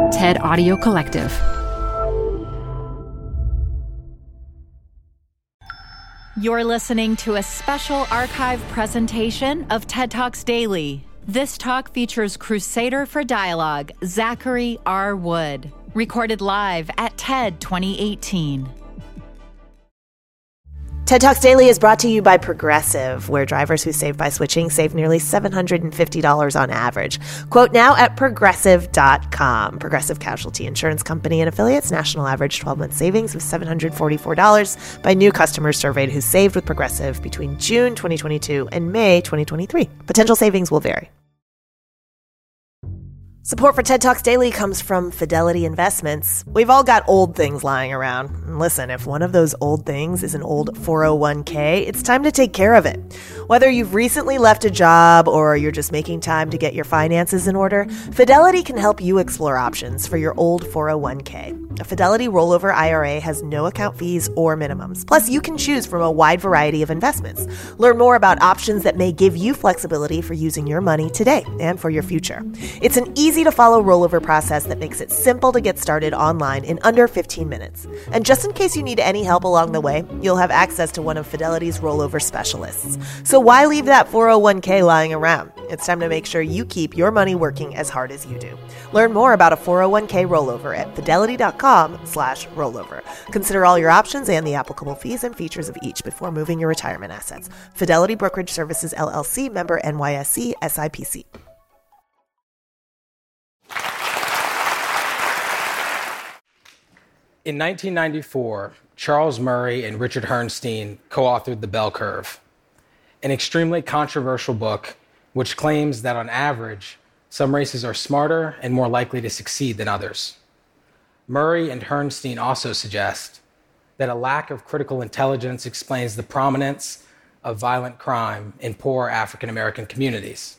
TED Audio Collective. You're listening to a special archive presentation of TED Talks Daily. This talk features Crusader for Dialogue, Zachary R. Wood, recorded live at TED 2018. TED Talks Daily is brought to you by Progressive, where drivers who save by switching save nearly $750 on average. Quote now at Progressive.com. Progressive Casualty Insurance Company and affiliates. National average 12-month savings of $744 by new customers surveyed who saved with Progressive between June 2022 and May 2023. Potential savings will vary. Support for TED Talks Daily comes from Fidelity Investments. We've all got old things lying around. And listen, if one of those old things is an old 401k, it's time to take care of it. Whether you've recently left a job or you're just making time to get your finances in order, Fidelity can help you explore options for your old 401k. A Fidelity rollover IRA has no account fees or minimums. Plus, you can choose from a wide variety of investments. Learn more about options that may give you flexibility for using your money today and for your future. It's an easy-to-follow rollover process that makes it simple to get started online in under 15 minutes. And just in case you need any help along the way, you'll have access to one of Fidelity's rollover specialists. So why leave that 401k lying around? It's time to make sure you keep your money working as hard as you do. Learn more about a 401k rollover at fidelity.com/rollover. Consider all your options and the applicable fees and features of each before moving your retirement assets. Fidelity Brokerage Services, LLC, member NYSE, SIPC. In 1994, Charles Murray and Richard Herrnstein co-authored The Bell Curve, an extremely controversial book which claims that on average, some races are smarter and more likely to succeed than others. Murray and Herrnstein also suggest that a lack of critical intelligence explains the prominence of violent crime in poor African American communities.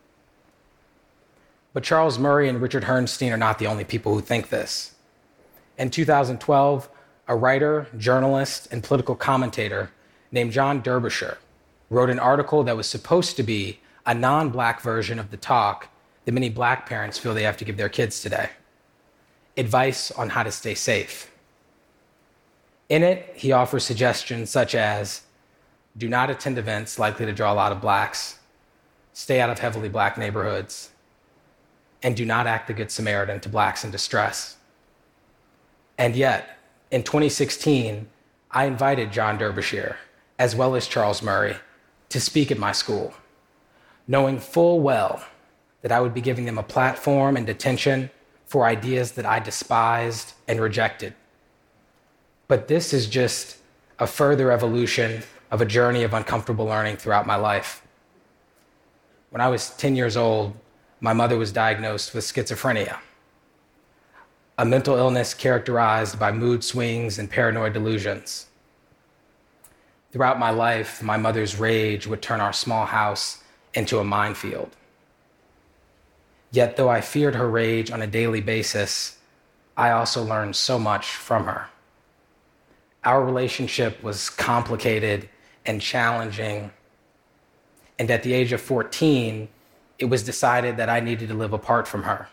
But Charles Murray and Richard Herrnstein are not the only people who think this. In 2012, a writer, journalist, and political commentator named John Derbyshire wrote an article that was supposed to be a non-Black version of the talk that many Black parents feel they have to give their kids today. Advice on how to stay safe. In it, he offers suggestions such as, do not attend events likely to draw a lot of Blacks, stay out of heavily Black neighborhoods, and do not act the Good Samaritan to Blacks in distress. And yet, in 2016, I invited John Derbyshire, as well as Charles Murray, to speak at my school, knowing full well that I would be giving them a platform and attention for ideas that I despised and rejected. But this is just a further evolution of a journey of uncomfortable learning throughout my life. When I was 10 years old, my mother was diagnosed with schizophrenia, a mental illness characterized by mood swings and paranoid delusions. Throughout my life, my mother's rage would turn our small house into a minefield. Yet, though I feared her rage on a daily basis, I also learned so much from her. Our relationship was complicated and challenging, and at the age of 14, it was decided that I needed to live apart from her.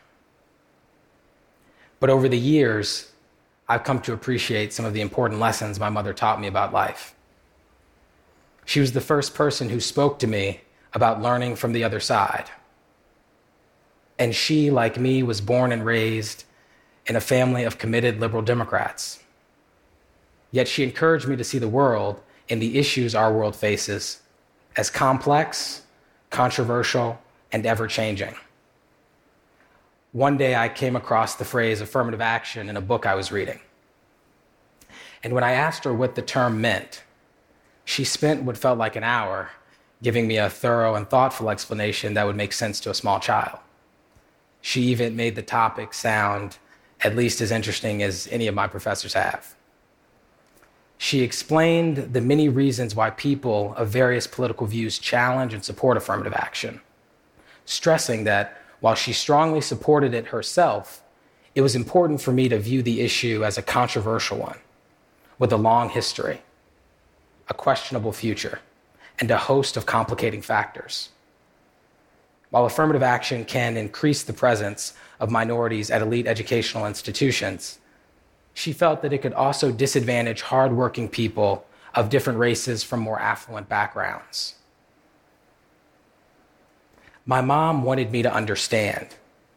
But over the years, I've come to appreciate some of the important lessons my mother taught me about life. She was the first person who spoke to me about learning from the other side. And she, like me, was born and raised in a family of committed liberal Democrats. Yet she encouraged me to see the world and the issues our world faces as complex, controversial, and ever-changing. One day I came across the phrase affirmative action in a book I was reading. And when I asked her what the term meant, she spent what felt like an hour giving me a thorough and thoughtful explanation that would make sense to a small child. She even made the topic sound at least as interesting as any of my professors have. She explained the many reasons why people of various political views challenge and support affirmative action, stressing that while she strongly supported it herself, it was important for me to view the issue as a controversial one, with a long history, a questionable future, and a host of complicating factors. While affirmative action can increase the presence of minorities at elite educational institutions, she felt that it could also disadvantage hardworking people of different races from more affluent backgrounds. My mom wanted me to understand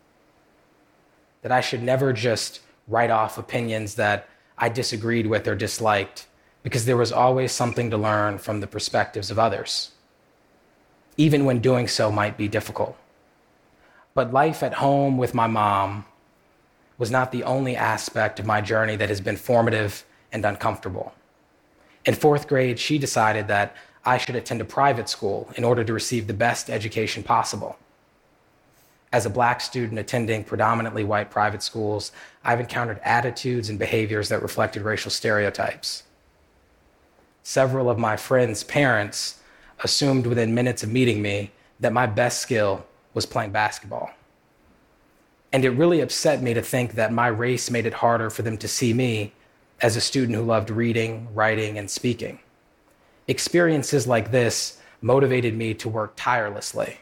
that I should never just write off opinions that I disagreed with or disliked, because there was always something to learn from the perspectives of others, even when doing so might be difficult. But life at home with my mom was not the only aspect of my journey that has been formative and uncomfortable. In fourth grade, she decided that I should attend a private school in order to receive the best education possible. As a Black student attending predominantly white private schools, I've encountered attitudes and behaviors that reflected racial stereotypes. Several of my friends' parents assumed within minutes of meeting me that my best skill was playing basketball. And it really upset me to think that my race made it harder for them to see me as a student who loved reading, writing, and speaking. Experiences like this motivated me to work tirelessly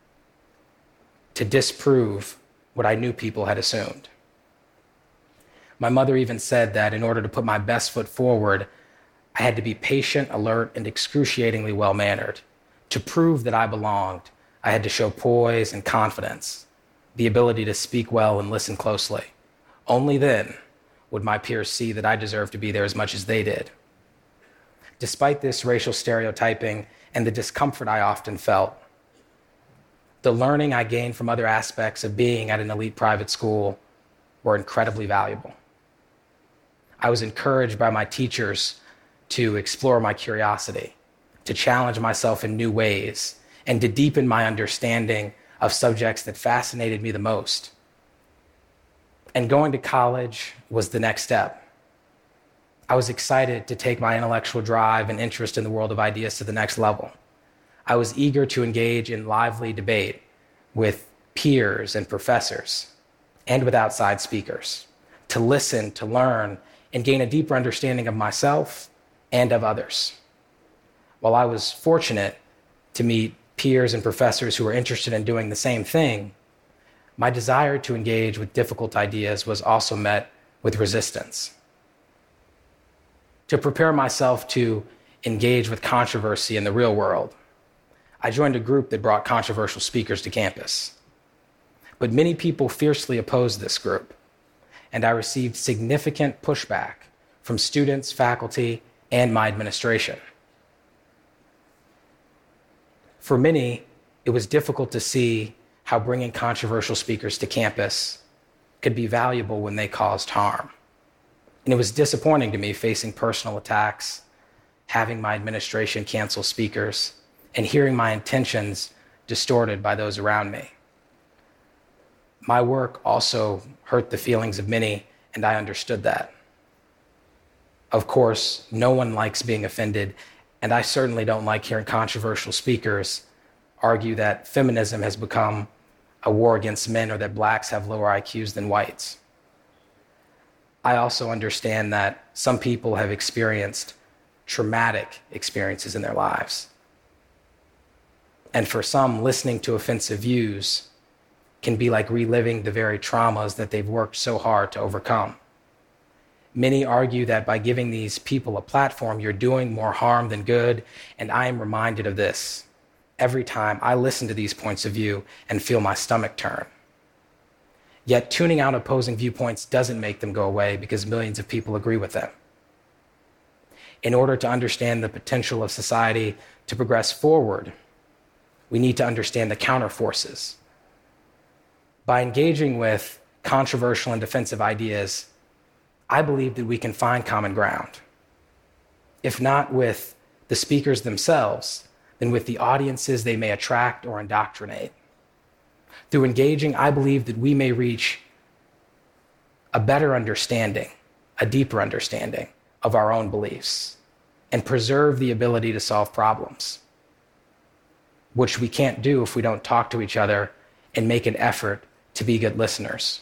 to disprove what I knew people had assumed. My mother even said that in order to put my best foot forward, I had to be patient, alert, and excruciatingly well-mannered. To prove that I belonged, I had to show poise and confidence, the ability to speak well and listen closely. Only then would my peers see that I deserved to be there as much as they did. Despite this racial stereotyping and the discomfort I often felt, the learning I gained from other aspects of being at an elite private school were incredibly valuable. I was encouraged by my teachers to explore my curiosity, to challenge myself in new ways, and to deepen my understanding of subjects that fascinated me the most. And going to college was the next step. I was excited to take my intellectual drive and interest in the world of ideas to the next level. I was eager to engage in lively debate with peers and professors and with outside speakers, to listen, to learn, and gain a deeper understanding of myself and of others. While I was fortunate to meet peers and professors who were interested in doing the same thing, my desire to engage with difficult ideas was also met with resistance. To prepare myself to engage with controversy in the real world, I joined a group that brought controversial speakers to campus. But many people fiercely opposed this group, and I received significant pushback from students, faculty, and my administration. For many, it was difficult to see how bringing controversial speakers to campus could be valuable when they caused harm. And it was disappointing to me facing personal attacks, having my administration cancel speakers, and hearing my intentions distorted by those around me. My work also hurt the feelings of many, and I understood that. Of course, no one likes being offended, and I certainly don't like hearing controversial speakers argue that feminism has become a war against men or that blacks have lower IQs than whites. I also understand that some people have experienced traumatic experiences in their lives. And for some, listening to offensive views can be like reliving the very traumas that they've worked so hard to overcome. Many argue that by giving these people a platform, you're doing more harm than good, and I am reminded of this every time I listen to these points of view and feel my stomach turn. Yet tuning out opposing viewpoints doesn't make them go away because millions of people agree with them. In order to understand the potential of society to progress forward, we need to understand the counterforces. By engaging with controversial and defensive ideas, I believe that we can find common ground. If not with the speakers themselves, then with the audiences they may attract or indoctrinate. Through engaging, I believe that we may reach a better understanding, a deeper understanding of our own beliefs, and preserve the ability to solve problems, which we can't do if we don't talk to each other and make an effort to be good listeners.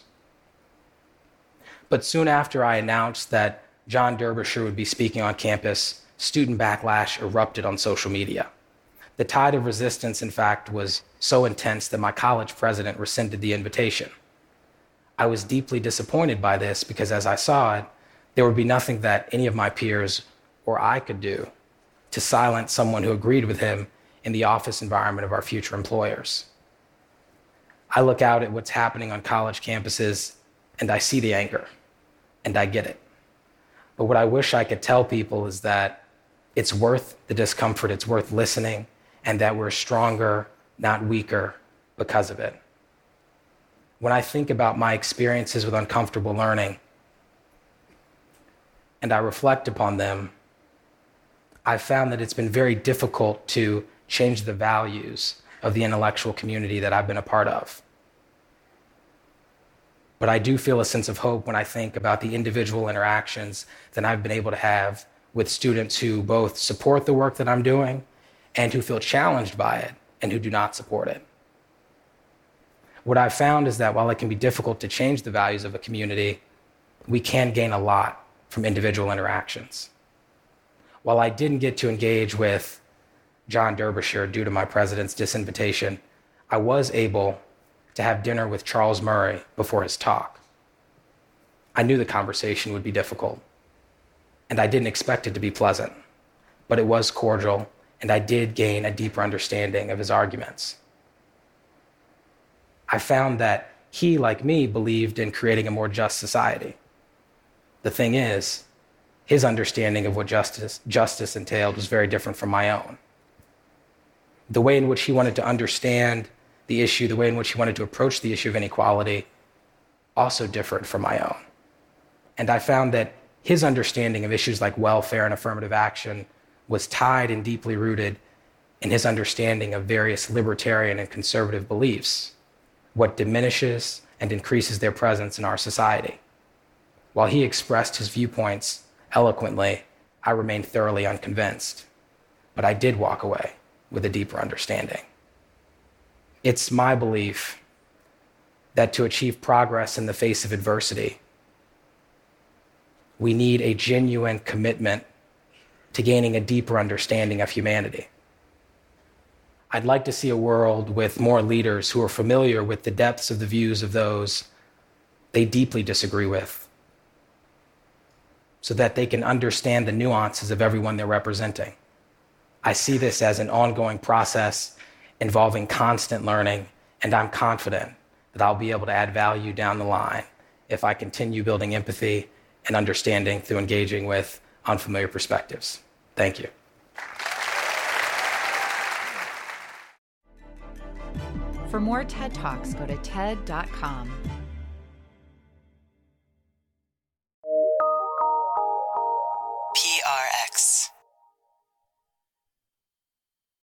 But soon after I announced that John Derbyshire would be speaking on campus, student backlash erupted on social media. The tide of resistance, in fact, was so intense that my college president rescinded the invitation. I was deeply disappointed by this because as I saw it, there would be nothing that any of my peers or I could do to silence someone who agreed with him in the office environment of our future employers. I look out at what's happening on college campuses and I see the anger, and I get it. But what I wish I could tell people is that it's worth the discomfort, it's worth listening, and that we're stronger, not weaker, because of it. When I think about my experiences with uncomfortable learning, and I reflect upon them, I've found that it's been very difficult to change the values of the intellectual community that I've been a part of. But I do feel a sense of hope when I think about the individual interactions that I've been able to have with students who both support the work that I'm doing and who feel challenged by it and who do not support it. What I've found is that while it can be difficult to change the values of a community, we can gain a lot from individual interactions. While I didn't get to engage with John Derbyshire due to my president's disinvitation, I was able to have dinner with Charles Murray before his talk. I knew the conversation would be difficult, and I didn't expect it to be pleasant, but it was cordial, and I did gain a deeper understanding of his arguments. I found that he, like me, believed in creating a more just society. The thing is, his understanding of what justice entailed was very different from my own. The way in which he wanted to understand the issue, the way in which he wanted to approach the issue of inequality, also differed from my own. And I found that his understanding of issues like welfare and affirmative action was tied and deeply rooted in his understanding of various libertarian and conservative beliefs, what diminishes and increases their presence in our society. While he expressed his viewpoints eloquently, I remained thoroughly unconvinced, but I did walk away with a deeper understanding. It's my belief that to achieve progress in the face of adversity, we need a genuine commitment to gaining a deeper understanding of humanity. I'd like to see a world with more leaders who are familiar with the depths of the views of those they deeply disagree with, so that they can understand the nuances of everyone they're representing. I see this as an ongoing process involving constant learning, and I'm confident that I'll be able to add value down the line if I continue building empathy and understanding through engaging with unfamiliar perspectives. Thank you. For more TED Talks, go to TED.com. PRX.